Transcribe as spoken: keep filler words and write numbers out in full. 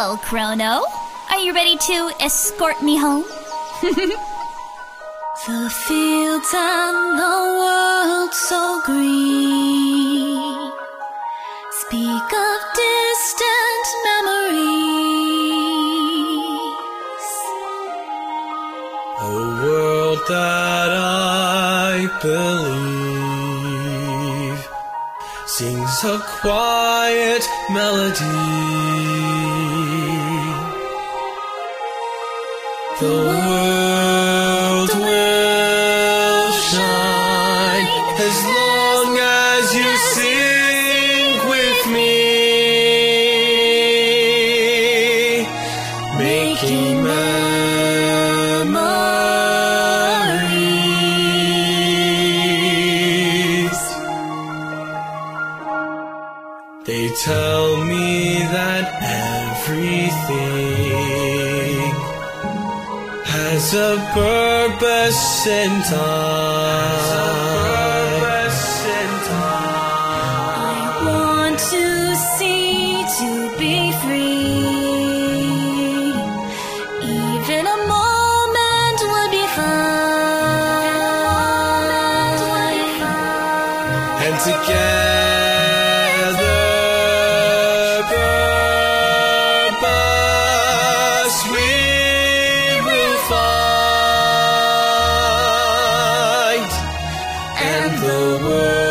Well, Chrono, are you ready to escort me home? The fields and the world so green speak of distant memories. A world that I believe sings a quiet melody. The world will shine as long as you sing with me, making memories. They tell me that everything has a purpose in time. I want to see, to be free. Even a moment would be fine. And together purpose we will find, and the world